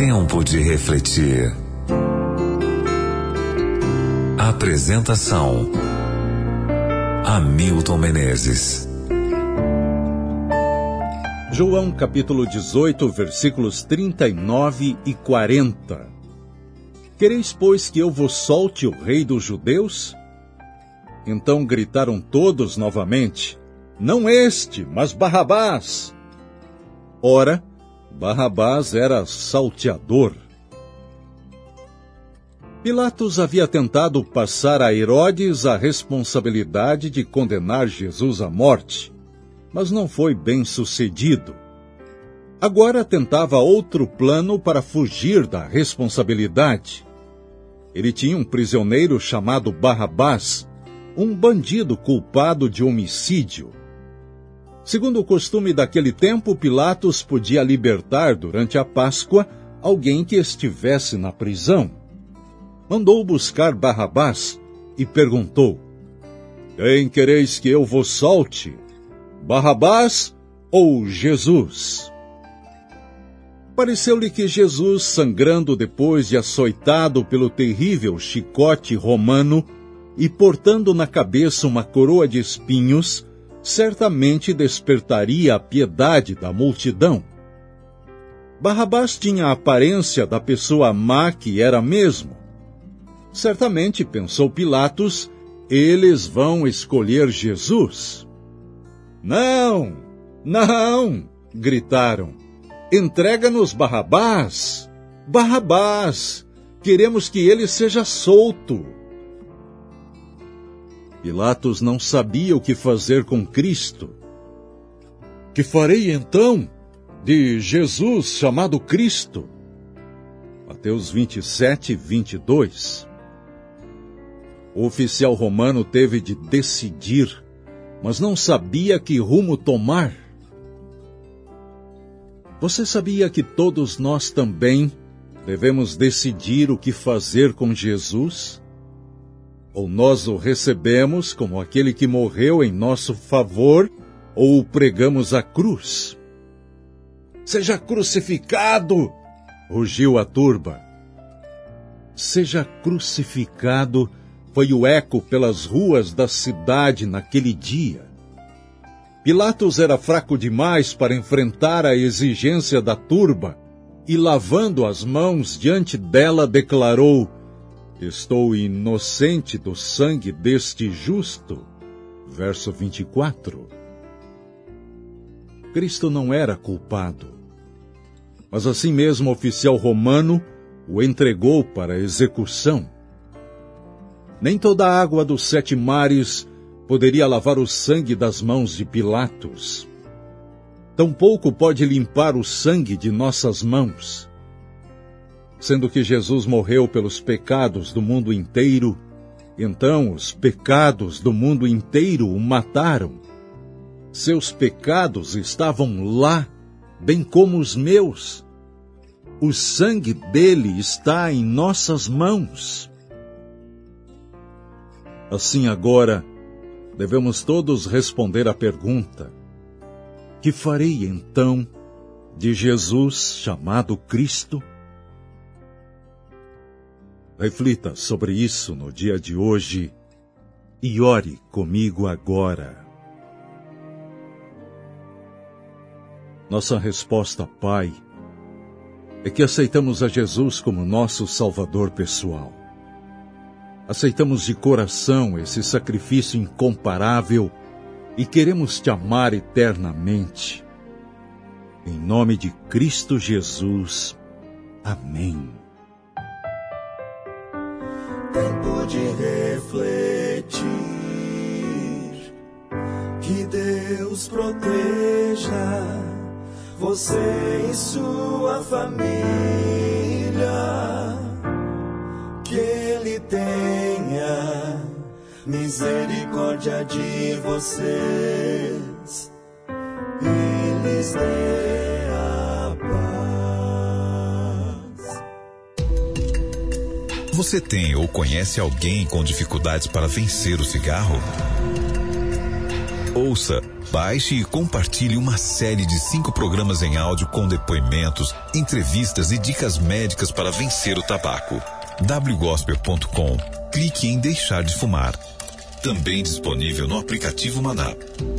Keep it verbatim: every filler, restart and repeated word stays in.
Tempo de refletir. Apresentação: Hamilton Menezes. João capítulo dezoito, versículos trinta e nove e quarenta. Quereis, pois, que eu vos solte o rei dos judeus? Então gritaram todos novamente: não este, mas Barrabás. Ora, Barrabás era salteador. Pilatos havia tentado passar a Herodes a responsabilidade de condenar Jesus à morte, mas não foi bem sucedido. Agora tentava outro plano para fugir da responsabilidade. Ele tinha um prisioneiro chamado Barrabás, um bandido culpado de homicídio. Segundo o costume daquele tempo, Pilatos podia libertar durante a Páscoa alguém que estivesse na prisão. Mandou buscar Barrabás e perguntou: quem quereis que eu vos solte? Barrabás ou Jesus? Pareceu-lhe que Jesus, sangrando depois de açoitado pelo terrível chicote romano e portando na cabeça uma coroa de espinhos, certamente despertaria a piedade da multidão. Barrabás tinha a aparência da pessoa má que era mesmo. Certamente, pensou Pilatos, eles vão escolher Jesus. Não, não, gritaram. Entrega-nos Barrabás. Barrabás, queremos que ele seja solto. Pilatos não sabia o que fazer com Cristo. Que farei então de Jesus chamado Cristo? Mateus vinte e sete, vinte e dois. O oficial romano teve de decidir, mas não sabia que rumo tomar. Você sabia que todos nós também devemos decidir o que fazer com Jesus? Ou nós o recebemos como aquele que morreu em nosso favor, ou o pregamos à cruz? Seja crucificado! Rugiu a turba. Seja crucificado foi o eco pelas ruas da cidade naquele dia. Pilatos era fraco demais para enfrentar a exigência da turba e, lavando as mãos diante dela, declarou: estou inocente do sangue deste justo. Verso vinte e quatro. Cristo não era culpado, mas assim mesmo o oficial romano o entregou para execução. Nem toda a água dos sete mares poderia lavar o sangue das mãos de Pilatos. Tampouco pode limpar o sangue de nossas mãos. Sendo que Jesus morreu pelos pecados do mundo inteiro, então os pecados do mundo inteiro o mataram. Seus pecados estavam lá, bem como os meus. O sangue dele está em nossas mãos. Assim agora, devemos todos responder à pergunta: que farei então de Jesus chamado Cristo? Reflita sobre isso no dia de hoje e ore comigo agora. Nossa resposta, Pai, é que aceitamos a Jesus como nosso Salvador pessoal. Aceitamos de coração esse sacrifício incomparável e queremos te amar eternamente. Em nome de Cristo Jesus. Amém. Tempo de refletir, que Deus proteja você e sua família, que Ele tenha misericórdia de vocês e lhes dê a paz. Você tem ou conhece alguém com dificuldades para vencer o cigarro? Ouça, baixe e compartilhe uma série de cinco programas em áudio com depoimentos, entrevistas e dicas médicas para vencer o tabaco. w gospel ponto com. Clique em deixar de fumar. Também disponível no aplicativo Maná.